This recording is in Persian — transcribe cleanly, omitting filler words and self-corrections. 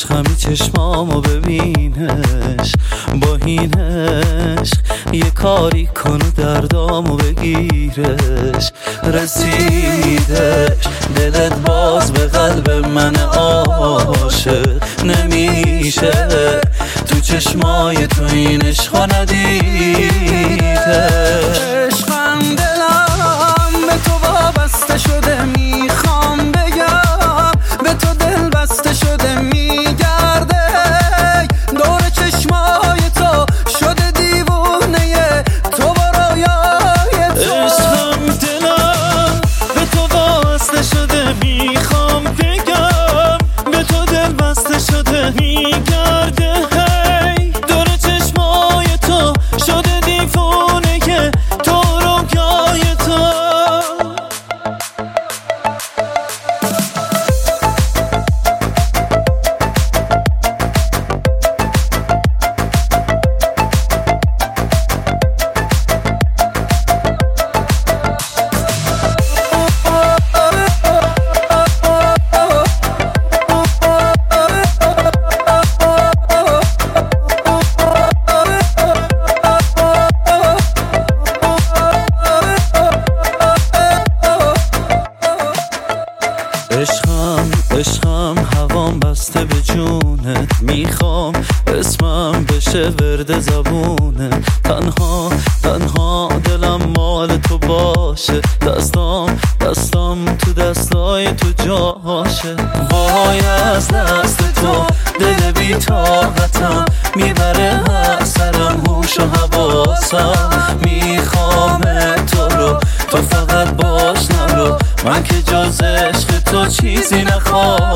عشقمی چشمامو ببینش، با این عشق یه کاری کن و دردامو بگیرش. رسیدش دلت باز به قلب من عاشق نمیشه، تو چشمای تو این عشقا ندیدش. عشقم دلم به تو وابسته شده، میخوام بگم به تو دل بسته شده، میگرده دور چشمای تو شده دیوونه تو و رویای تو. عشقم دلم به تو وابسته شده، میخوام بگم به تو دل بسته شده، میگرده دور چشمای تو شده دیوونه تو رویای تو. عشقم هوام بسته به جونه، میخوام اسمم بشه ورد زبونه. تنها دلم مال تو باشه، دستام تو دستای تو جاشه. وای از دست تو دل بی طاقتم، میبره هر سرم هوش و حواسم. میخوام تو رو، تو فقط باش نرو، من که جز عشق تو چیزی نخوام.